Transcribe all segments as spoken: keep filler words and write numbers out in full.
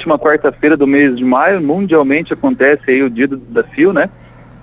última quarta-feira do mês de maio, mundialmente acontece aí o Dia do Desafio, né?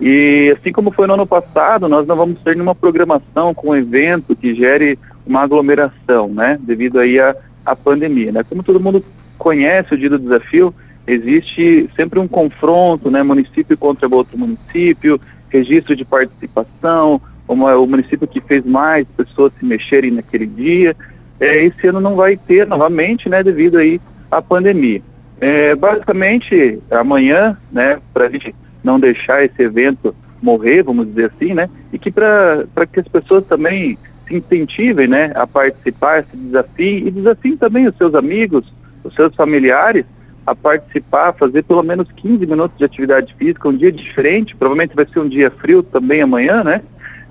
E assim como foi no ano passado, nós não vamos ter nenhuma programação com um evento que gere uma aglomeração, né? Devido aí à, à pandemia, né? Como todo mundo conhece o Dia do Desafio, existe sempre um confronto, né? Município contra outro município, registro de participação, como é o município que fez mais pessoas se mexerem naquele dia. É, esse ano não vai ter novamente, né? Devido aí à pandemia. É, basicamente, amanhã, né? Para a gente não deixar esse evento morrer, vamos dizer assim, né? E que para para que as pessoas também se incentivem, né, a participar, se desafiem e desafiem também os seus amigos, os seus familiares a participar, fazer pelo menos quinze minutos de atividade física, um dia diferente, provavelmente vai ser um dia frio também amanhã, né?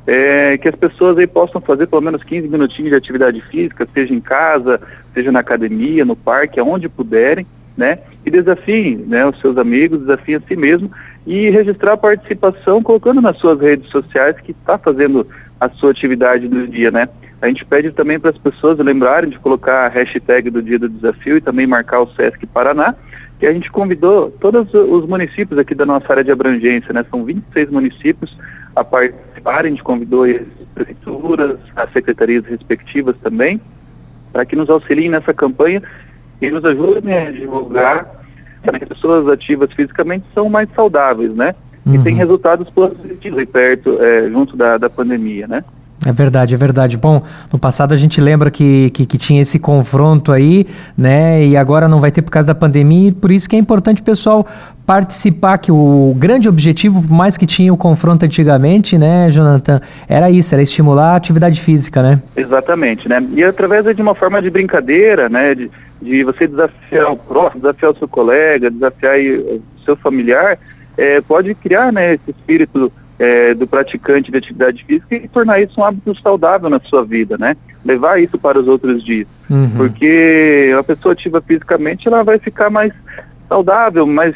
É, que as pessoas aí possam fazer pelo menos quinze minutinhos de atividade física, seja em casa, seja na academia, no parque, aonde puderem, né? E desafiem, né, os seus amigos, desafiem a si mesmo e registrar a participação colocando nas suas redes sociais que está fazendo a sua atividade do dia, né? A gente pede também para as pessoas lembrarem de colocar a hashtag do Dia do Desafio e também marcar o Sesc Paraná, que a gente convidou todos os municípios aqui da nossa área de abrangência, né? São vinte e seis municípios a participarem, a gente convidou as prefeituras, as secretarias respectivas também, para que nos auxiliem nessa campanha e nos ajudem a divulgar que as pessoas ativas fisicamente são mais saudáveis, né? Uhum. E tem resultados positivos aí perto, é, junto da, da pandemia, né? É verdade, é verdade. Bom, no passado a gente lembra que, que, que tinha esse confronto aí, né? E agora não vai ter por causa da pandemia, e por isso que é importante o pessoal participar, que o grande objetivo, por mais que tinha o confronto antigamente, né, Jonathan, era isso, era estimular a atividade física, né? Exatamente, né? E através de uma forma de brincadeira, né, de, de você desafiar o próximo, desafiar o seu colega, desafiar aí o seu familiar, é, pode criar, né, esse espírito É, do praticante de atividade física e tornar isso um hábito saudável na sua vida, né? Levar isso para os outros dias. Uhum. Porque a pessoa ativa fisicamente, ela vai ficar mais saudável, mais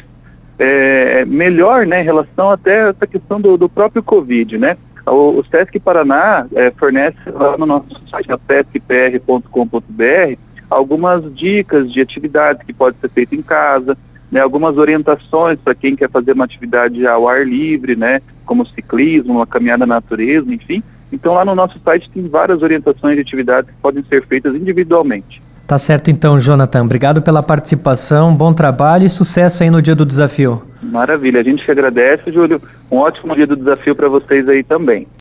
é, melhor, né? Em relação até a essa questão do, do próprio Covid, né? O, o Sesc Paraná é, fornece lá no nosso site, sesc p r ponto com ponto b r, algumas dicas de atividades que pode ser feita em casa, né? Algumas orientações para quem quer fazer uma atividade ao ar livre, né? Como ciclismo, uma caminhada na natureza, enfim. Então lá no nosso site tem várias orientações de atividades que podem ser feitas individualmente. Tá certo então, Jonathan. Obrigado pela participação, bom trabalho e sucesso aí no Dia do Desafio. Maravilha, a gente que agradece, Júlio. Um ótimo Dia do Desafio para vocês aí também.